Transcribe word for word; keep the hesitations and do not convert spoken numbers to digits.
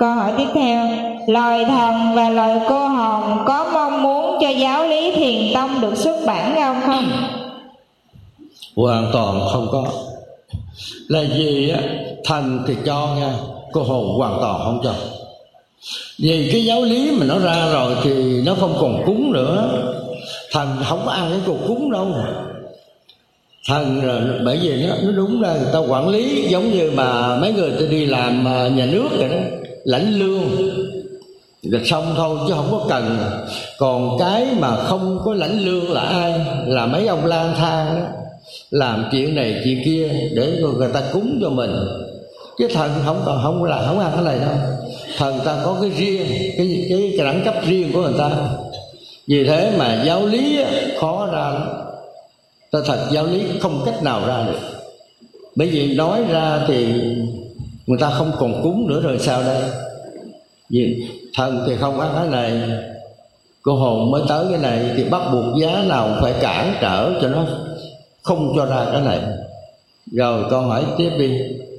Câu hỏi tiếp theo, lời thần và lời cô hồn có mong muốn cho giáo lý Thiền Tông được xuất bản ra không? Hoàn toàn không có. Là gì á, thần thì cho nha, cô hồn hoàn toàn không cho. Vì cái giáo lý mà nó ra rồi thì nó không còn cúng nữa. Thần không có ăn cái cuộc cúng đâu. Thần rồi, bởi vì nó, nó đúng ra người ta quản lý, giống như mà mấy người ta đi làm nhà nước rồi đó, lãnh lương rồi xong thôi chứ không có cần. Còn cái mà không có lãnh lương là ai? Là mấy ông lang thang đó, làm chuyện này chuyện kia để người ta cúng cho mình. Chứ thần không còn không là không ăn cái này đâu. Thần ta có cái riêng, cái cái, cái đẳng cấp riêng của người ta. Vì thế mà giáo lý khó ra lắm. Ta thật giáo lý không cách nào ra được. Bởi vì nói ra thì người ta không còn cúng nữa rồi sao đây? Vì thần thì không ăn cái này, cô hồn mới tới cái này, thì bắt buộc giá nào phải cản trở cho nó không cho ra cái này. Rồi con hỏi tiếp đi.